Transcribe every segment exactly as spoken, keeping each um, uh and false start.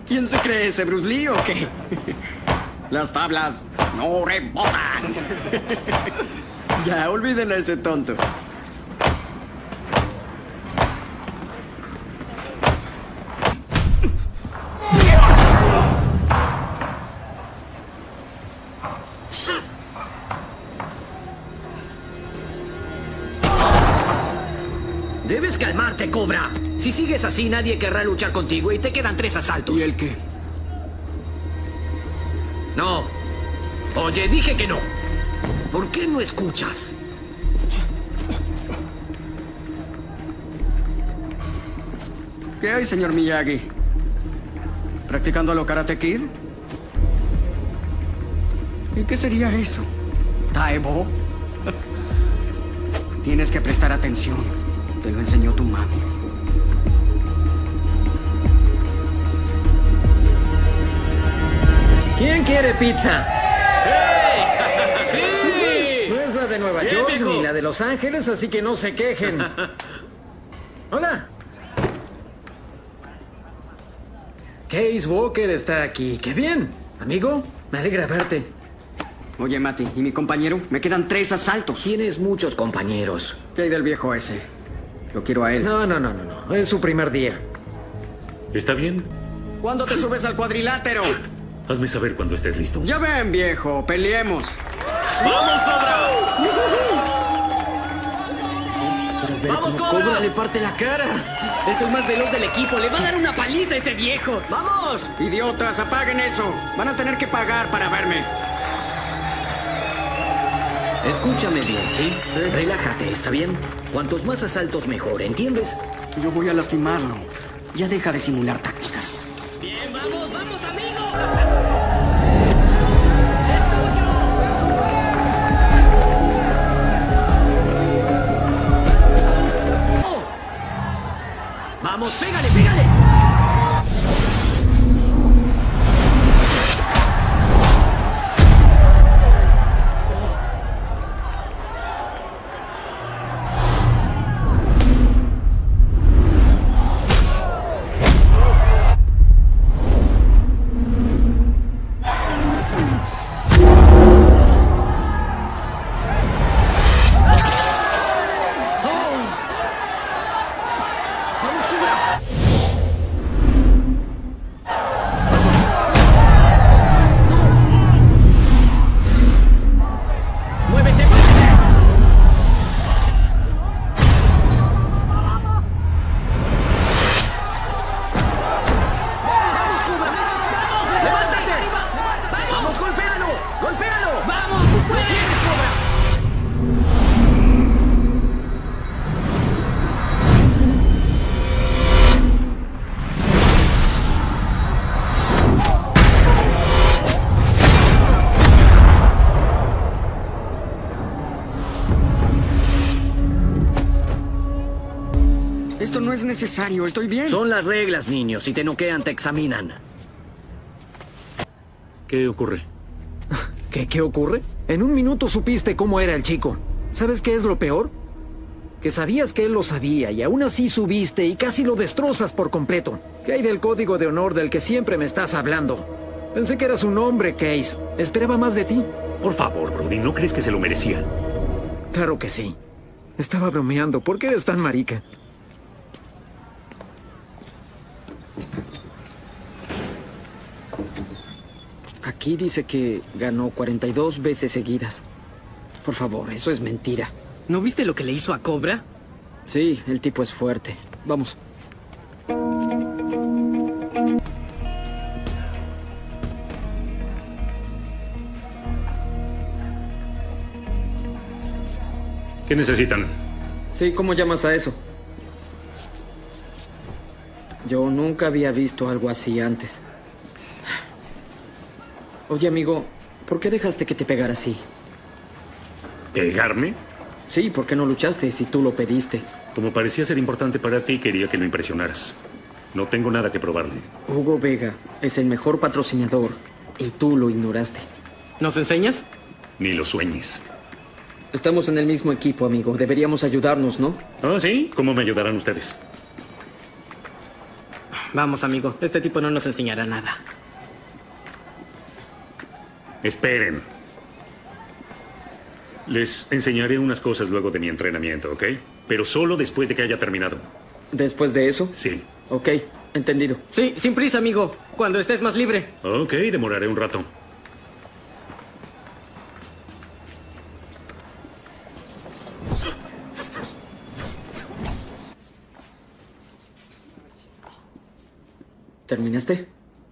¿Quién se cree ese, Bruce Lee o qué? Las tablas no rebotan. Ya, olviden a ese tonto. Debes calmarte, Cobra. Si sigues así, nadie querrá luchar contigo y te quedan tres asaltos. ¿Y el qué? No. Oye, dije que no. ¿Por qué no escuchas? ¿Qué hay, señor Miyagi? ¿Practicando a lo Karate Kid? ¿Y qué sería eso? ¿Taebo? Tienes que prestar atención. Te lo enseñó tu mami. ¿Quién quiere pizza? ¡Hey! ¡Sí! No es la de Nueva Bien, York viejo. ni la de Los Ángeles, así que no se quejen. Hola. Case Walker está aquí. ¡Qué bien! Amigo, me alegra verte. Oye, Mati, ¿y mi compañero? Me quedan tres asaltos. Tienes muchos compañeros. ¿Qué hay del viejo ese? Lo quiero a él. No, no, no, no, no. Es su primer día. ¿Está bien? ¿Cuándo te subes al cuadrilátero? Hazme saber cuando estés listo. Ya ven, viejo, peleemos. ¡Vamos, Cobra! Quiero ver ¡Vamos, cómo Cobra! Cobra le parte la cara. Es el más veloz del equipo. Le va a dar una paliza a ese viejo. ¡Vamos! Idiotas, apaguen eso. Van a tener que pagar para verme. Escúchame bien, ¿sí? Relájate, ¿está bien? Cuantos más asaltos, mejor, ¿entiendes? Yo voy a lastimarlo. Ya deja de simular tácticas. Bien, vamos, vamos, amigo. ¡Escucho! Vamos, pégale, pégale. ¡Muévete, muévete! ¡Vamos, Cobra! ¡Vamos! ¡Levántate! ¡Vamos, golpéalo! ¡Golpéalo! ¡Vamos, tú puedes! Cobra! Esto no es necesario, estoy bien. Son las reglas, niños. Si te noquean, te examinan. ¿Qué ocurre? ¿Qué, qué ocurre? En un minuto supiste cómo era el chico. ¿Sabes qué es lo peor? Que sabías que él lo sabía y aún así subiste y casi lo destrozas por completo. ¿Qué hay del código de honor del que siempre me estás hablando? Pensé que eras un hombre, Case. Esperaba más de ti. Por favor, Brody, ¿no crees que se lo merecía? Claro que sí. Estaba bromeando. ¿Por qué eres tan marica? Aquí dice que ganó cuarenta y dos veces seguidas. Por favor, eso es mentira. ¿No viste lo que le hizo a Cobra? Sí, el tipo es fuerte. Vamos. ¿Qué necesitan? Sí, ¿cómo llamas a eso? Yo nunca había visto algo así antes. Oye, amigo, ¿por qué dejaste que te pegara así? ¿Pegarme? Sí, ¿por qué no luchaste si tú lo pediste? Como parecía ser importante para ti, quería que lo impresionaras. No tengo nada que probarle. Hugo Vega es el mejor patrocinador y tú lo ignoraste. ¿Nos enseñas? Ni lo sueñes. Estamos en el mismo equipo, amigo. Deberíamos ayudarnos, ¿no? ¿Ah, sí? ¿Cómo me ayudarán ustedes? Vamos, amigo. Este tipo no nos enseñará nada. Esperen. Les enseñaré unas cosas luego de mi entrenamiento, ¿ok? Pero solo después de que haya terminado. ¿Después de eso? Sí. Ok, entendido. Sí, sin prisa, amigo. Cuando estés más libre. Ok, demoraré un rato. ¿Terminaste?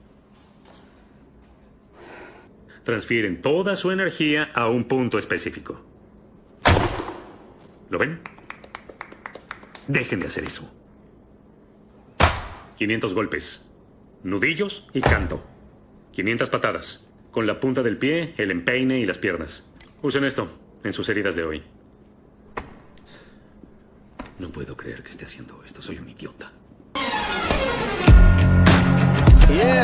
Transfieren toda su energía a un punto específico. ¿Lo ven? Dejen de hacer eso. quinientos golpes, nudillos y canto. quinientas patadas, con la punta del pie, el empeine y las piernas. Usen esto en sus heridas de hoy. No puedo creer que esté haciendo esto. Soy un idiota. Yeah.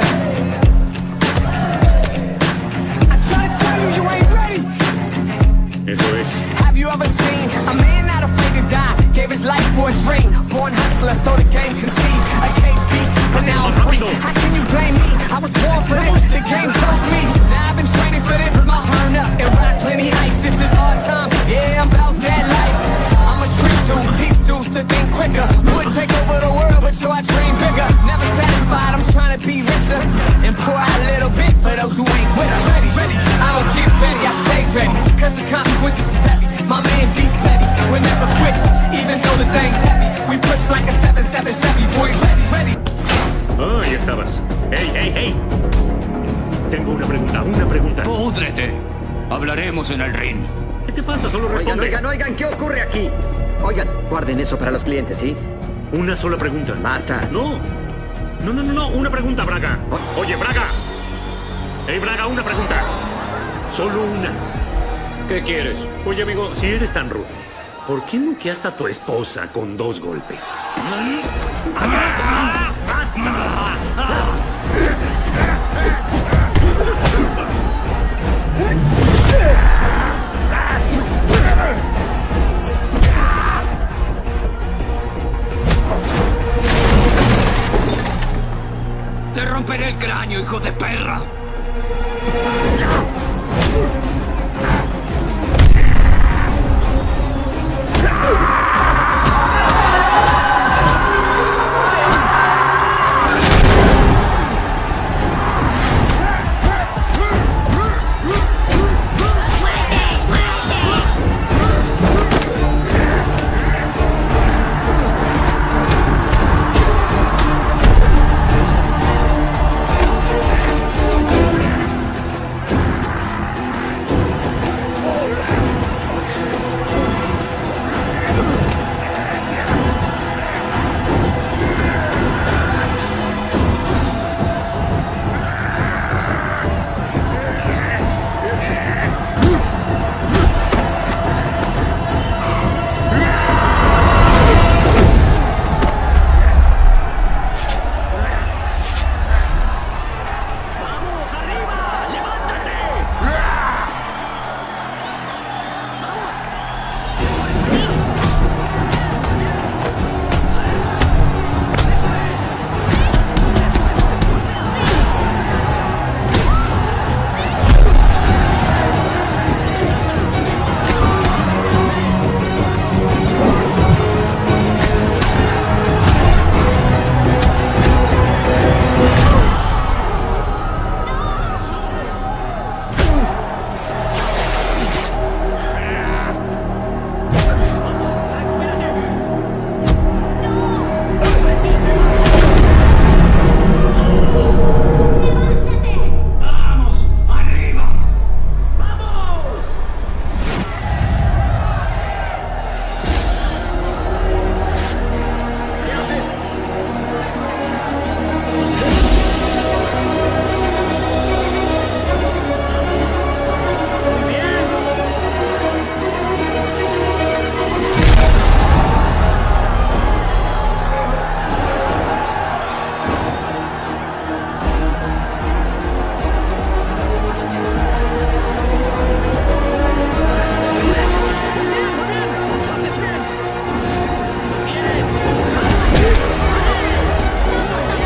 I try to tell you you ain't ready. Eso es. Have you ever seen a man not afraid to die? Gave his life for a dream. Born hustler, so the game conceived. A cage beast, but now I'm free. How can you blame me? I was born for this. The game chose me. Now I've been training for this. My turn up and rock plenty ice. This is our time. Yeah, I'm about that life. I'm a street dude, teach dudes to think quicker. Would take over the world, but yo, I dream bigger. Never satisfied, I'm trying to be richer. And pour out a little bit for those who ain't with us. Ready, ready. I don't get ready, I stay ready. Cause the consequences is heavy. My man D said he would never quit. Even though the thing's heavy. We push like a seven seven Chevy. Boys, ready, ready. Oh, ahí estabas. ¡Hey, hey, hey! Tengo una pregunta, una pregunta. ¡Púdrete! Hablaremos en el ring. ¿Qué te pasa? Solo Oigan, responde. oigan, oigan, ¿qué ocurre aquí? Oigan, guarden eso para los clientes, ¿sí? Una sola pregunta. Basta. No. No, no, no, no. Una pregunta, Braga. Oye, Braga. Hey, Braga, una pregunta. Solo una. ¿Qué quieres? Oye, amigo, si eres tan rudo, ¿por qué noqueaste a tu esposa con dos golpes? ¡Basta! ¡Basta! ¡Te romperé el cráneo, hijo de perra!